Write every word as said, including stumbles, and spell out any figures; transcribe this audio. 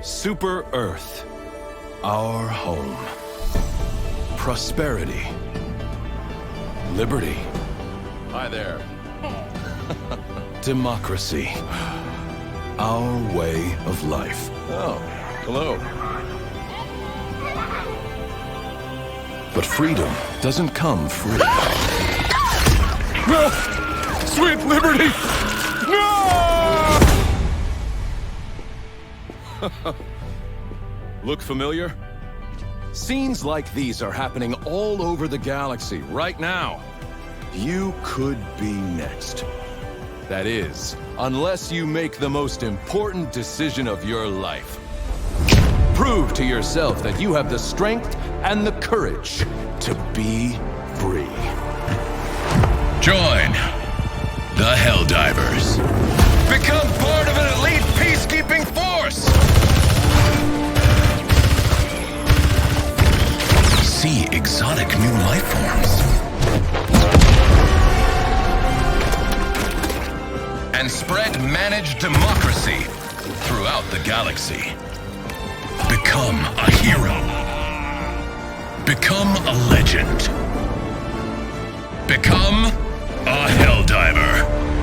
Super Earth, our home. Prosperity. Liberty. Hi there. Democracy. Our way of life. Oh, hello. But freedom doesn't come free. No! Sweet liberty! No! Look familiar? Scenes like these are happening all over the galaxy right now. You could be next. That is, unless you make the most important decision of your life. Prove to yourself that you have the strength and the courage to be free. Join the Helldivers. Become part of an elite peacekeeping force! See exotic new life forms. And spread managed democracy throughout the galaxy. Become a hero. Become a legend. Become a Helldiver.